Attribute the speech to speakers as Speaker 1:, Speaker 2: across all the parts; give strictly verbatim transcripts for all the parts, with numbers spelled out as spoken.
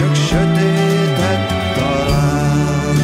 Speaker 1: csak sötétet talál.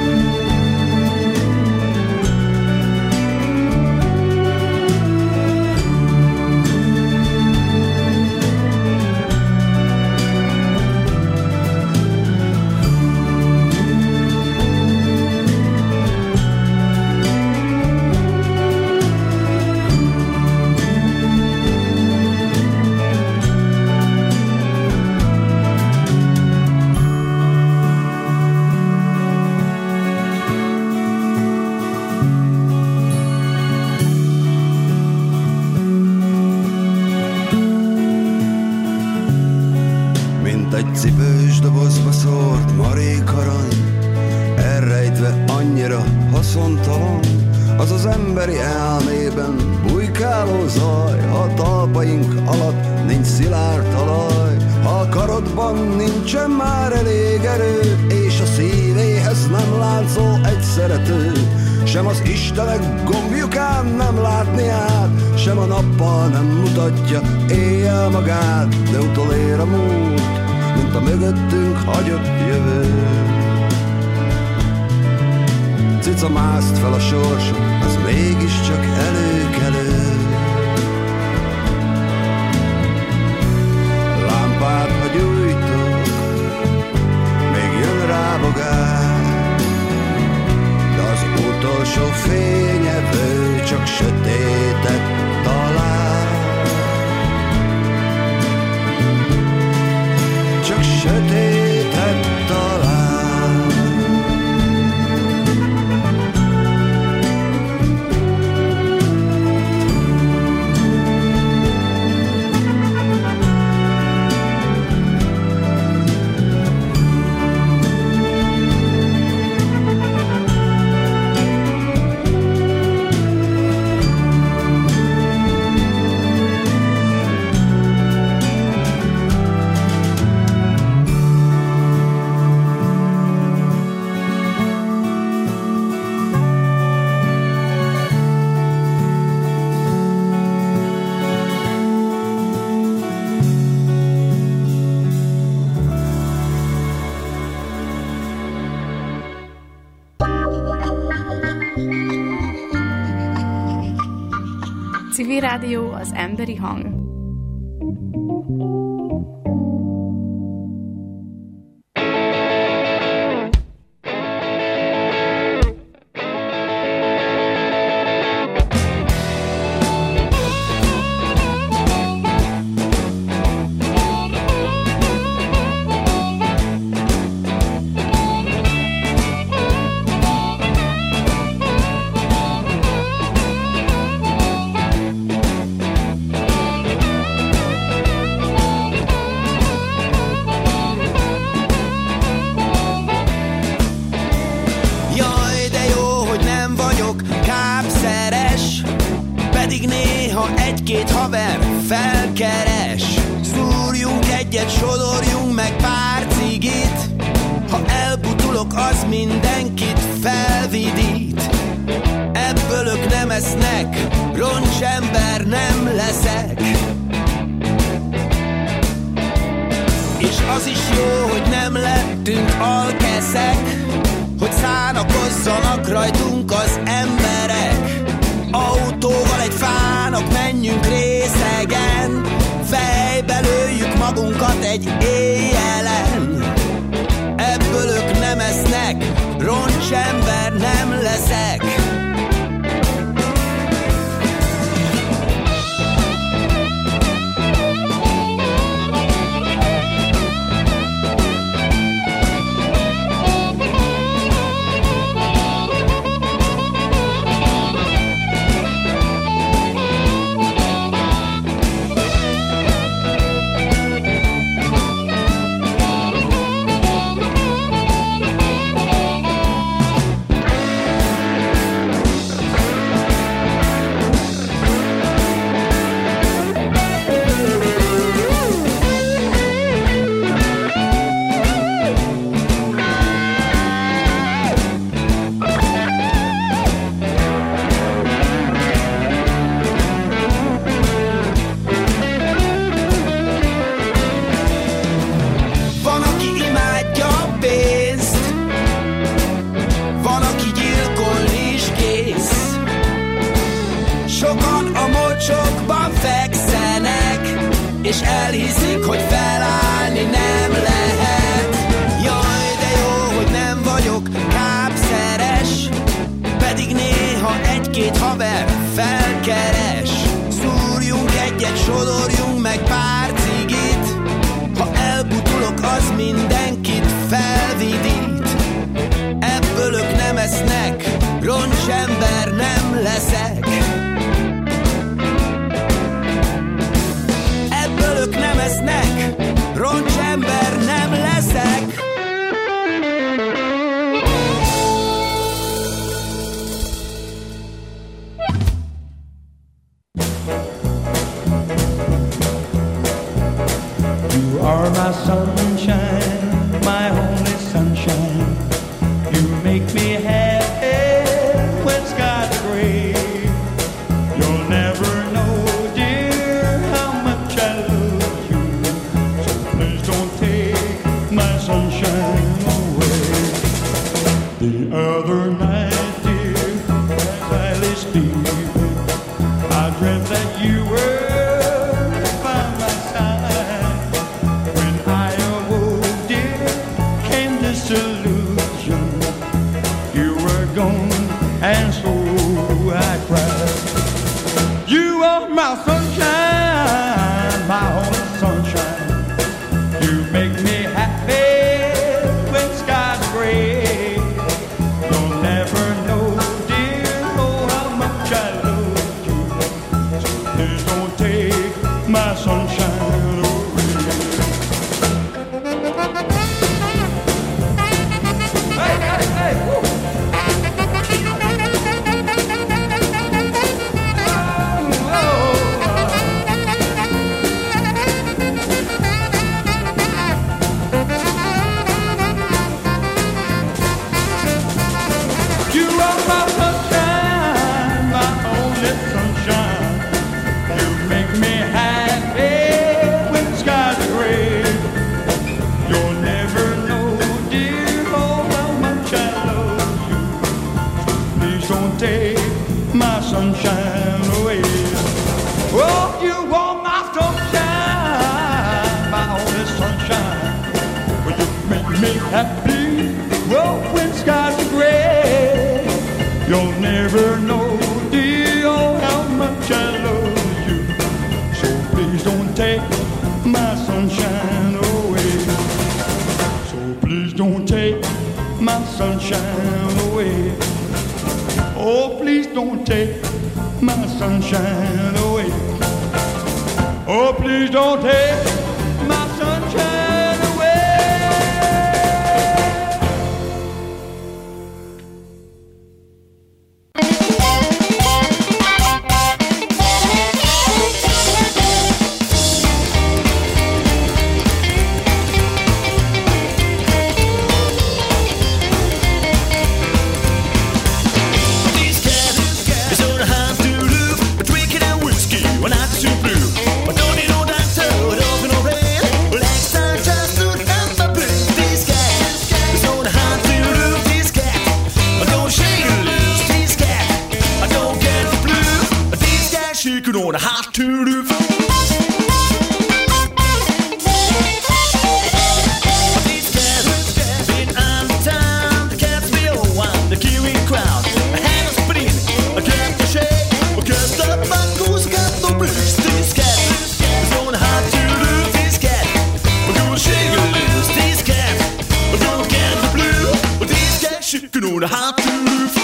Speaker 1: Egy cipős dobozba szórt marék arany, elrejtve annyira haszontalan, az az emberi elmében bujkáló zaj. Ha a talpaink alatt nincs szilárd talaj, ha a karodban nincsen már elég erő, és a szívéhez nem láncol egy szerető, sem az Istenek gombjukán nem látni át, sem a nappal nem mutatja éjjel magát, de utolér a múlt, mint a mögöttünk hagyott jövő. Cica mászt fel a sorsot, az mégiscsak előkelő. Lámpát, ha gyújtok, még jön rá bogár, de az utolsó fényevő csak sötétet talál. Csak sötétet talál.
Speaker 2: Civil Rádió, az emberi hang.
Speaker 3: Egy-két haver felkeres, szúrjunk egyet, sodorjunk meg pár cigit. Ha elbutulok, az mindenkit felvidít. Ebből ők nem esznek, roncsember nem leszek. És az is jó, hogy nem lettünk alkeszek, hogy szánakozzanak rajtunk az emberek. Autóval egy fának menjünk részegen, fejbe lőjük magunkat egy éjjelen. Ebből ők nem esznek, roncsember nem leszek. és elhiszik, hogy felállni nem lehet. Jaj, de jó, hogy nem vagyok kápszeres, pedig néha egy-két haver felkeres. Szúrjunk egyet, sodorjunk meg pár cigit, ha elbutulok, az mindenkit felvidít. Ebből ők nem esznek, roncsember nem leszek. Ebből ők nem esznek, roncsember nem leszek.
Speaker 4: You are my sunshine, my only sunshine. You make me happy when skies are gray. You'll never know, dear, how much I love you. So please don't take my sunshine away. The other night, dear, as I lay sleeping, I dreamt that you were and so I cried. You are my sunshine, my only sunshine. You make me happy when skies are gray. You'll never know, dear, oh, how much I love you. So please don't take my sunshine away. Hey, hey, hey, woo! Sunshine away. Oh, you want my sunshine, my only sunshine. Well, you make me happy. Oh, when skies are gray, you'll never know, dear, oh, how much I love you. So please don't take my sunshine away. So please don't take my sunshine away. Oh, please don't take my sunshine away. Oh, please don't take my sunshine away. On a hot to roof. These cats been on the town, the cats be all one, the Kiwi crowd. A hand is spinning, a cat to shake, a cat the buckles got the blues. These cats is on a hot to roof. These cats are gonna shake a loose. These cats are gonna get the blue. These cats shaking on a hot to roof.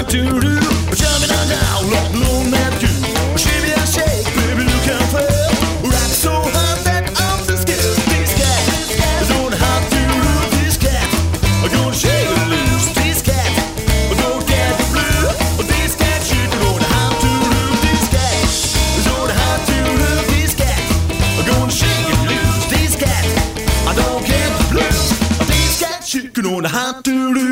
Speaker 5: to do. Jumping on down, look, look, man, you. Shimmy and shake, baby, you can fail. Rock so hard that I'm the scared. This cat, I don't have to lose this cat. I'm gonna shake and lose this cat. I don't get the blue. This cat, you don't have to lose this cat. I don't have to lose this cat. I'm gonna shake and lose this cat. I don't get the blues. This cat, you don't have to lose.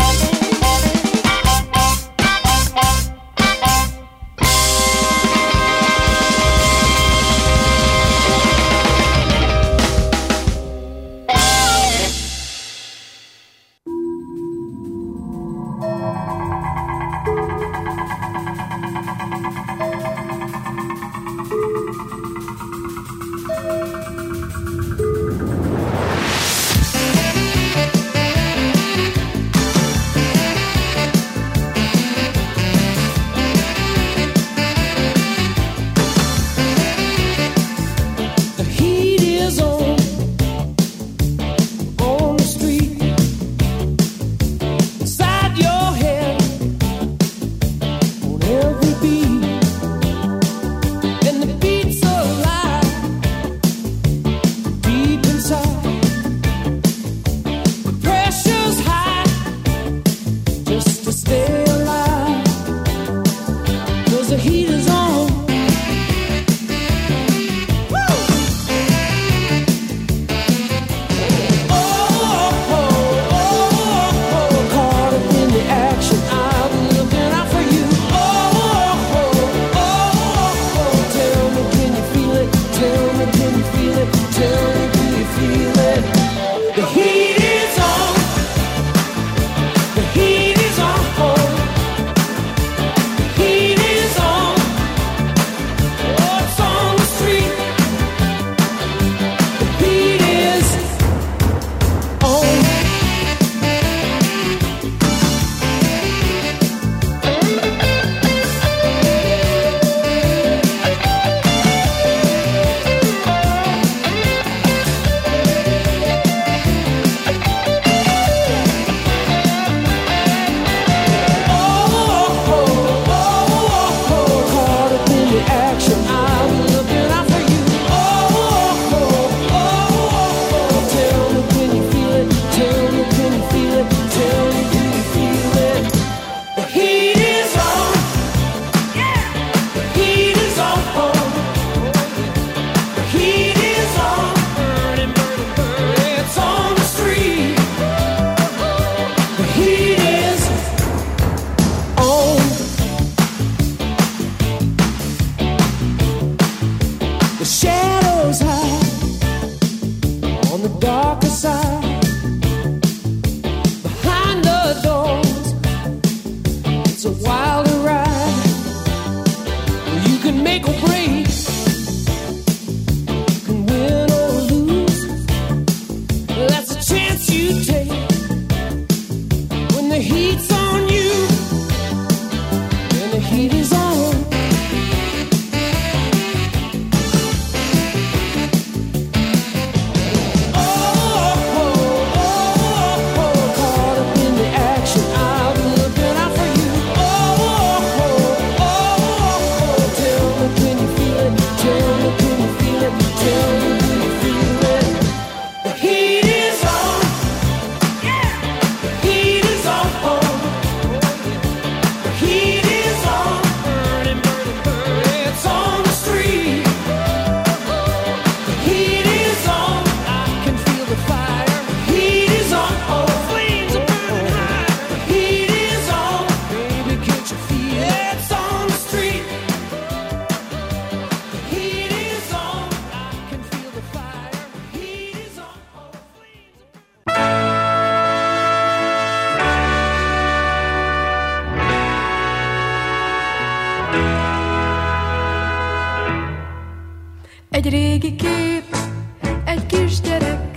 Speaker 2: Egy régi kép, egy kisgyerek,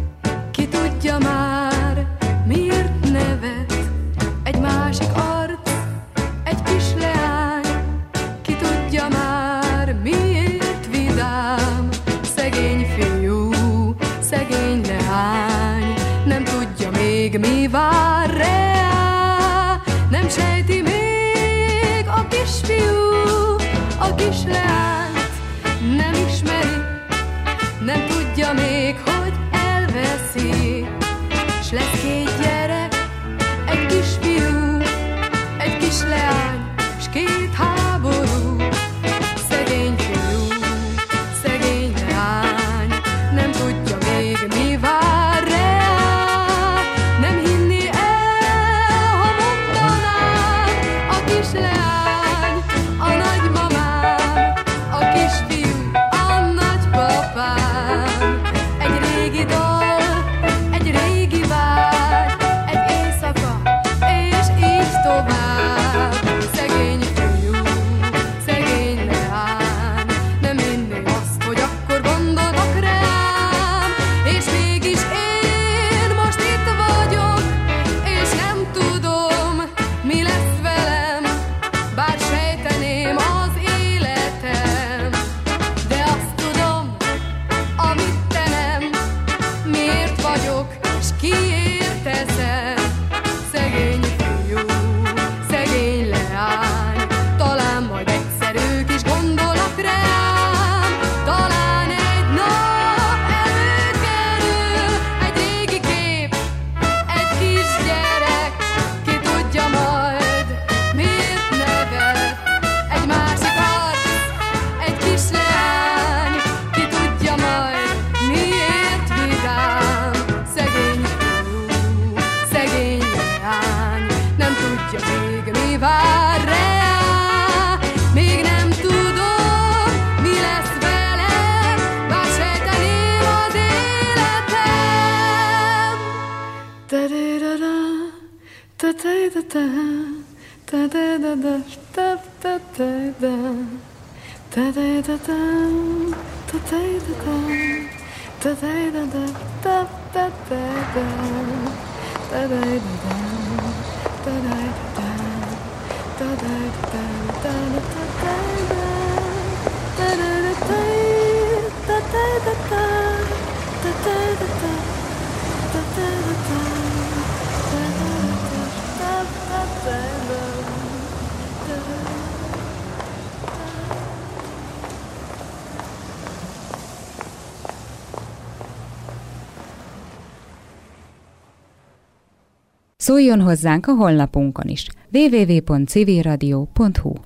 Speaker 2: ki tudja már, miért nevet. Egy másik arc, egy kis leány, ki tudja már, miért vidám. Szegény fiú, szegény leány, nem tudja még, mi vár rá, nem sejti még. kisleányt nem ismeri, nem tudja még, hogy elveszi. S lesz két gyerek, egy kisfiú, egy kisleány, s két háború. Szegény fiú, szegény leány, nem tudja még, mi vár rá. Nem hinni el, ha mondanám, a kisleány, a nagymamám, a kisfiú, a nagypapám. Egy régi dal, egy régi vágy, egy éjszaka, és így tovább. Szegény fiú, szegény leány, nem hinné azt, hogy akkor gondolnak rám. És mégis én most itt vagyok, és nem tudom, mi lesz velem, bár sejteném az életem. De azt tudom, amit te nem, miért vagyok, s kiért teszem. Szegény fiú, szegény leány, talán majd egyszer ők is gondolnak rám. Talán egy nap előkerül egy régi kép, egy kisgyerek, ki tudja majd, miért nevet. Egy másik arc, egy kisleány, ki tudja majd, miért vidám. Szegény fiú, szegény leány, nem tudja még, mi vár rá. Még nem tudom, mi lesz velem, bár sejteném az életem. Ta-da-da-da, ta-ta-da-da, ta-da-da-da, ta-ta-da-da, ta-da-da-da, ta-ta-da-da, ta-ta-da-da, ta-ta-da-da, ta-da-da-da, ta-da-da-da, ta-da-da-da, ta-da-da-da, ta-da-da-da, ta-ta-da-da, ta-ta-da-da,
Speaker 6: Szóljon hozzánk a honlapunkon is double-u double-u double-u pont civilradio pont hu.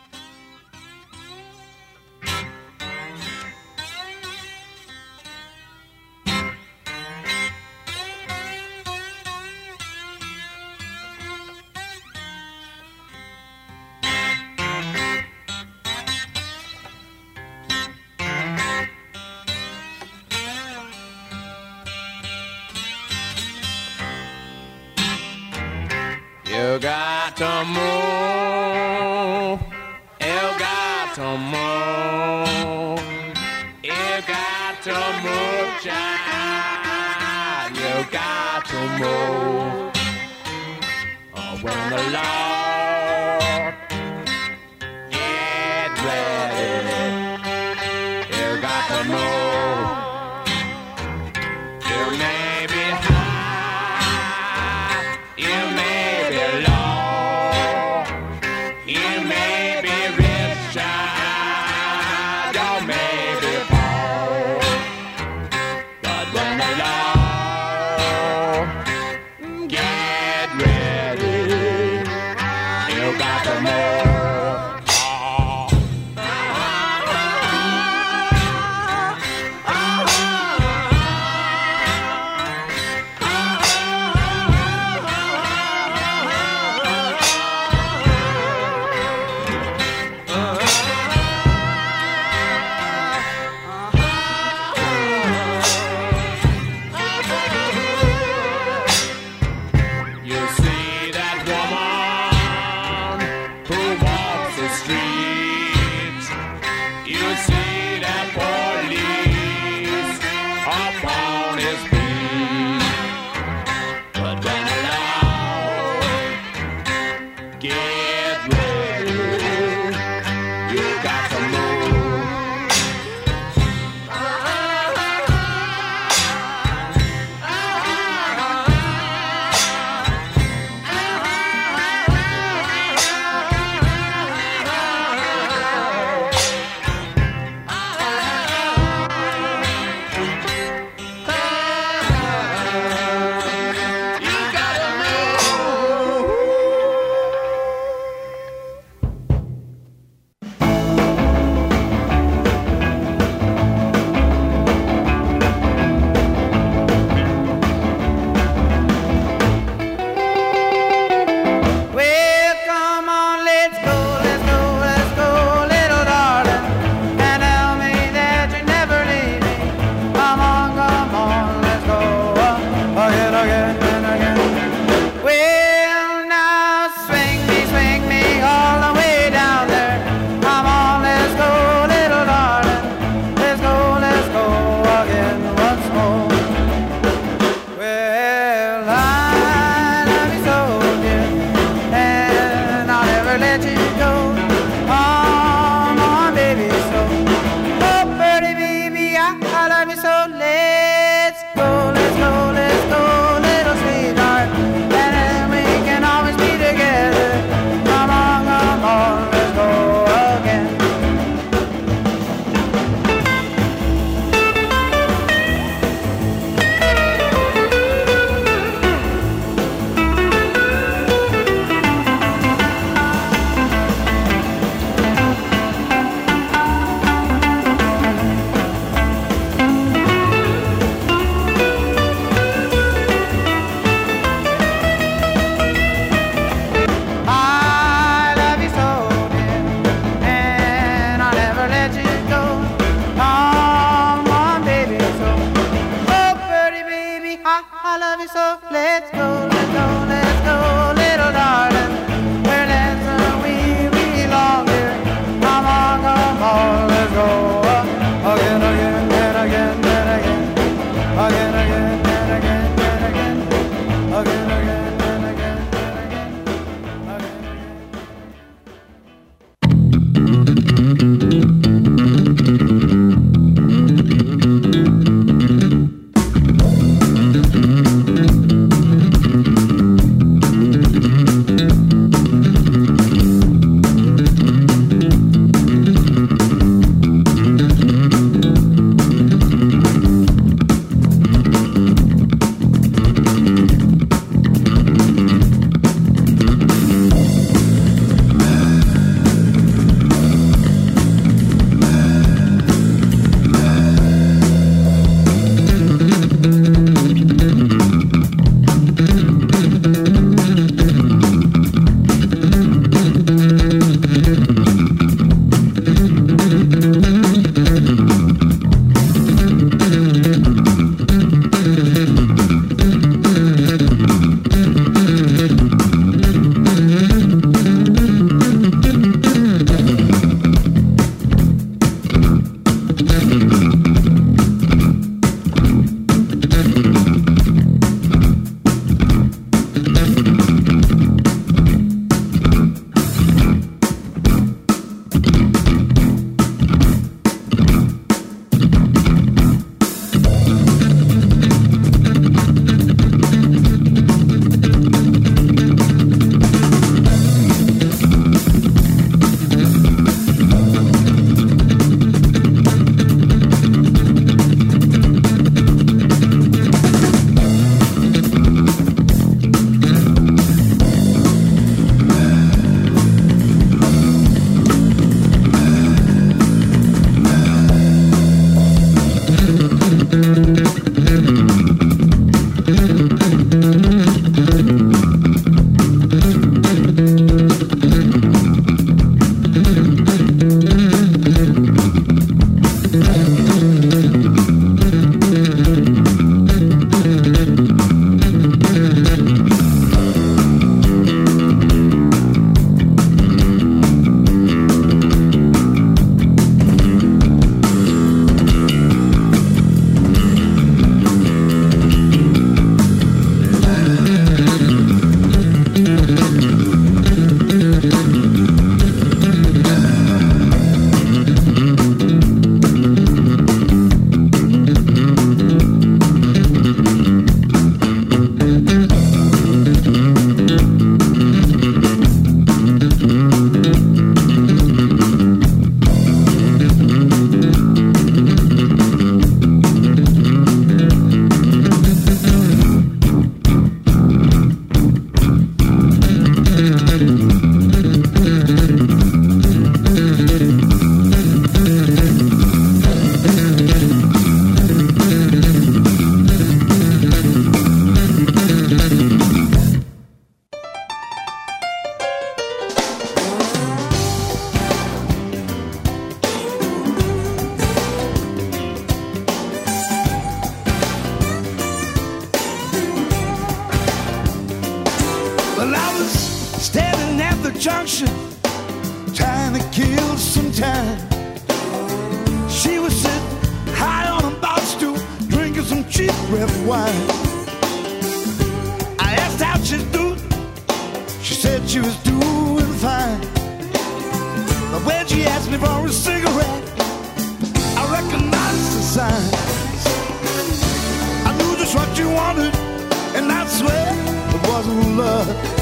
Speaker 3: You got to move, you got to move, you got to move, child, you got to move. Oh, when the Lord get ready, you got to move. You may be high, you may be low, you may be rich, child, you may be poor, but when the Lord get ready, you got to move. You see that woman who walks the streets. You see that police upon his feet. But when the Lord get ready, you got to move.
Speaker 5: at the junction, trying to kill some time. She was sitting high on a bar stool, drinking some cheap red wine. I asked how she's doing. She said she was doing fine. But when she asked me for a cigarette, I recognized the signs. I knew just what you wanted, and I swear it wasn't love.